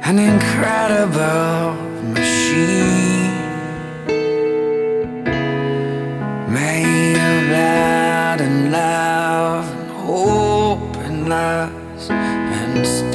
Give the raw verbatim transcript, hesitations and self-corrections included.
an incredible machine made of blood and love and hope and lust and